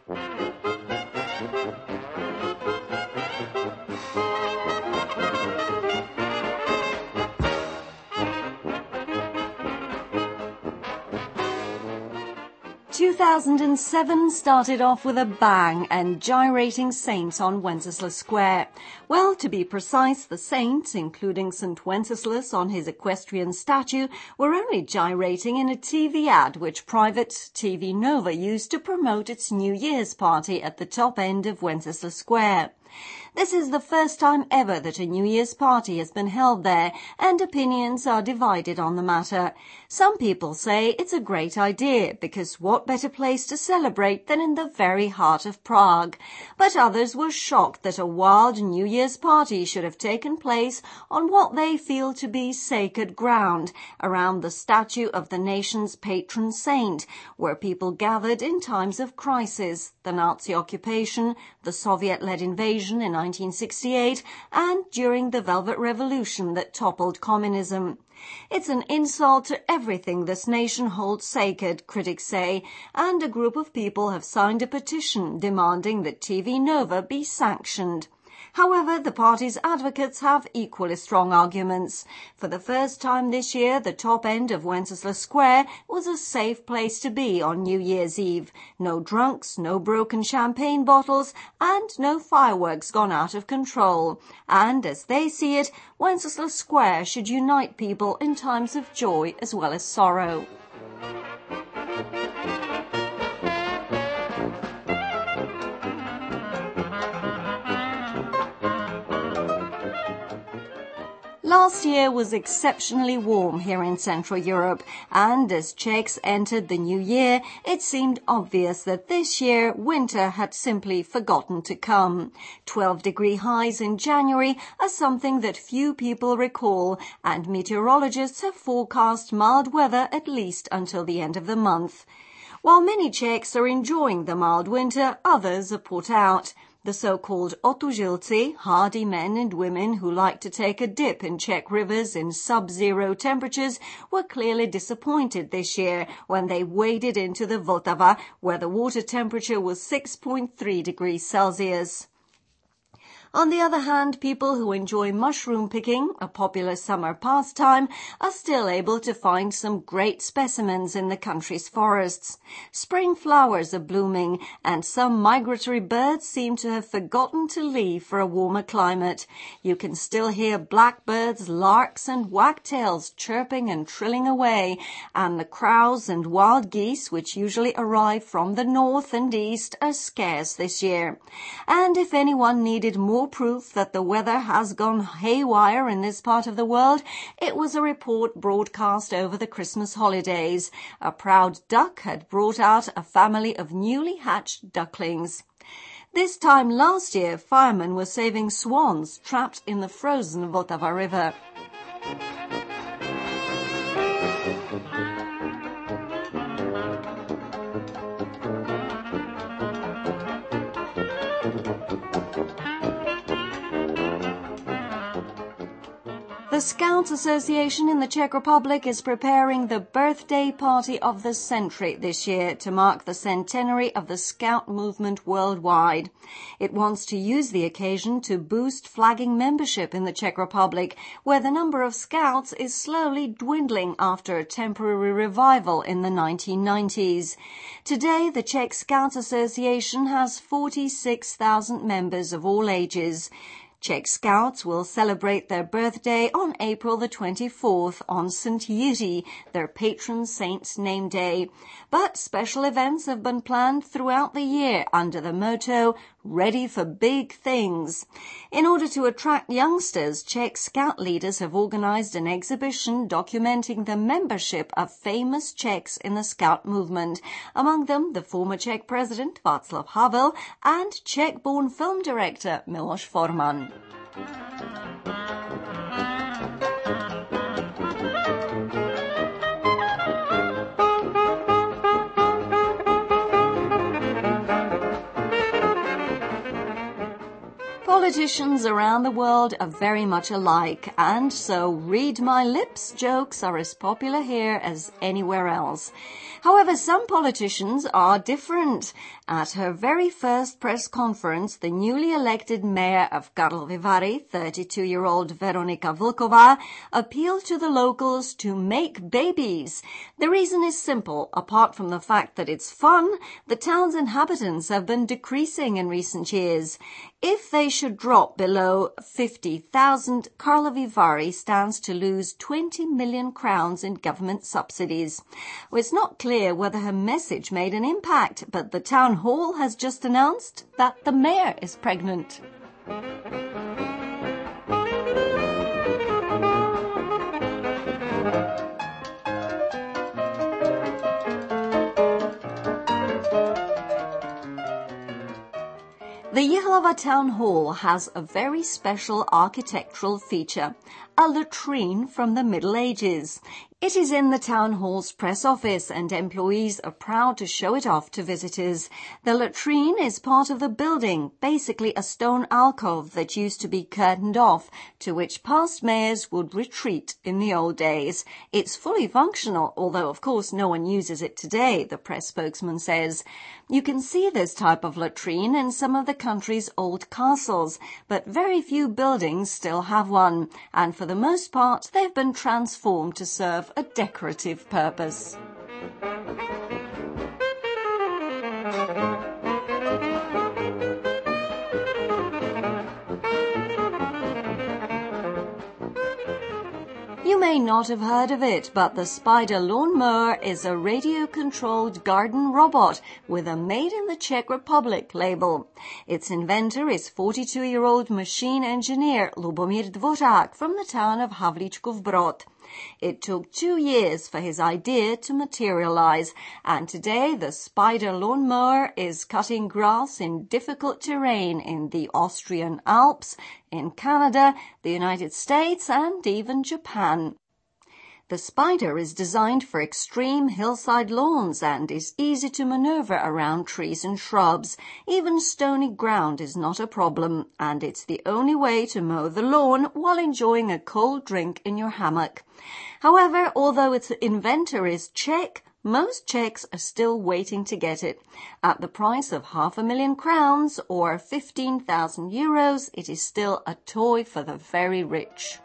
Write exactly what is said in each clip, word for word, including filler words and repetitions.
two thousand seven started off with a bang and gyrating saints on Wenceslas Square. Well, to be precise, the saints, including Saint Wenceslas on his equestrian statue, were only gyrating in a T V ad which private T V Nova used to promote its New Year's party at the top end of Wenceslas Square. This is the first time ever that a New Year's party has been held there, and opinions are divided on the matter. Some people say it's a great idea, because what better place to celebrate than in the very heart of Prague? But others were shocked that a wild New Year's party should have taken place on what they feel to be sacred ground, around the statue of the nation's patron saint, where people gathered in times of crisis, the Nazi occupation, the Soviet-led invasion in nineteen sixty-eight, and during the Velvet Revolution that toppled communism. It's an insult to everything this nation holds sacred, critics say, and a group of people have signed a petition demanding that T V Nova be sanctioned. However, the party's advocates have equally strong arguments. For the first time this year, the top end of Wenceslas Square was a safe place to be on New Year's Eve. No drunks, no broken champagne bottles, and no fireworks gone out of control. And as they see it, Wenceslas Square should unite people in times of joy as well as sorrow. Last year was exceptionally warm here in Central Europe, and as Czechs entered the new year, it seemed obvious that this year winter had simply forgotten to come. twelve degree highs in January are something that few people recall, and meteorologists have forecast mild weather at least until the end of the month. While many Czechs are enjoying the mild winter, others are put out. The so-called otužilci, hardy men and women who like to take a dip in Czech rivers in sub-zero temperatures, were clearly disappointed this year when they waded into the Vltava, where the water temperature was six point three degrees Celsius. On the other hand, people who enjoy mushroom picking, a popular summer pastime, are still able to find some great specimens in the country's forests. Spring flowers are blooming, and some migratory birds seem to have forgotten to leave for a warmer climate. You can still hear blackbirds, larks, and wagtails chirping and trilling away, and the crows and wild geese, which usually arrive from the north and east, are scarce this year. And if anyone needed more proof that the weather has gone haywire in this part of the world, it was a report broadcast over the Christmas holidays. A proud duck had brought out a family of newly hatched ducklings. This time last year, firemen were saving swans trapped in the frozen Vltava River. The Scouts Association in the Czech Republic is preparing the birthday party of the century this year to mark the centenary of the Scout movement worldwide. It wants to use the occasion to boost flagging membership in the Czech Republic, where the number of Scouts is slowly dwindling after a temporary revival in the nineteen nineties. Today, the Czech Scouts Association has forty-six thousand members of all ages. Czech Scouts will celebrate their birthday on April the twenty-fourth on Saint Jiří, their patron saint's name day. But special events have been planned throughout the year under the motto, Ready for Big Things. In order to attract youngsters, Czech Scout leaders have organized an exhibition documenting the membership of famous Czechs in the Scout movement, among them the former Czech president Václav Havel and Czech-born film director Miloš Forman. Politicians around the world are very much alike, and so read my lips jokes are as popular here as anywhere else. However, some politicians are different. At her very first press conference, the newly elected mayor of Karlovy Vary, thirty-two-year-old Veronika Vlková, appealed to the locals to make babies. The reason is simple. Apart from the fact that it's fun, the town's inhabitants have been decreasing in recent years. If they should drop below fifty thousand, Karlovy Vary stands to lose twenty million crowns in government subsidies. Well, it's not clear whether her message made an impact, but the town hall has just announced that the mayor is pregnant. The Jihlava Town Hall has a very special architectural feature, a latrine from the Middle Ages. It is in the town hall's press office, and employees are proud to show it off to visitors. The latrine is part of the building, basically a stone alcove that used to be curtained off, to which past mayors would retreat in the old days. It's fully functional, although of course no one uses it today, the press spokesman says. You can see this type of latrine in some of the country's old castles, but very few buildings still have one, and for the most part they've been transformed to serve a decorative purpose. You may not have heard of it, but the Spider Lawnmower is a radio-controlled garden robot with a Made in the Czech Republic label. Its inventor is forty-two-year-old machine engineer Lubomír Dvořák from the town of Havlíčkův Brod. It took two years for his idea to materialize, and today the Spider Lawnmower is cutting grass in difficult terrain in the Austrian Alps, in Canada, the United States, and even Japan. The Spider is designed for extreme hillside lawns and is easy to maneuver around trees and shrubs. Even stony ground is not a problem, and it's the only way to mow the lawn while enjoying a cold drink in your hammock. However, although its inventor is Czech, most Czechs are still waiting to get it. At the price of half a million crowns or fifteen thousand euros, it is still a toy for the very rich.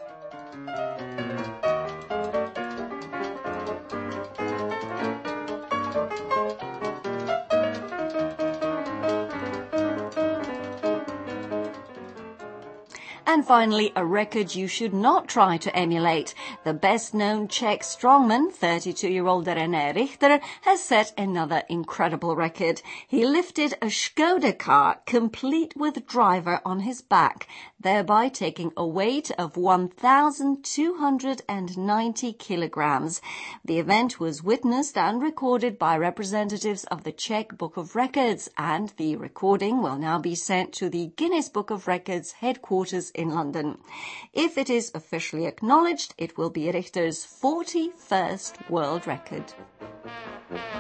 And finally, a record you should not try to emulate. The best-known Czech strongman, thirty-two-year-old René Richter, has set another incredible record. He lifted a Škoda car, complete with driver on his back, thereby taking a weight of one thousand two hundred ninety kilograms. The event was witnessed and recorded by representatives of the Czech Book of Records, and the recording will now be sent to the Guinness Book of Records headquarters in London. If it is officially acknowledged, it will be Richter's forty-first world record.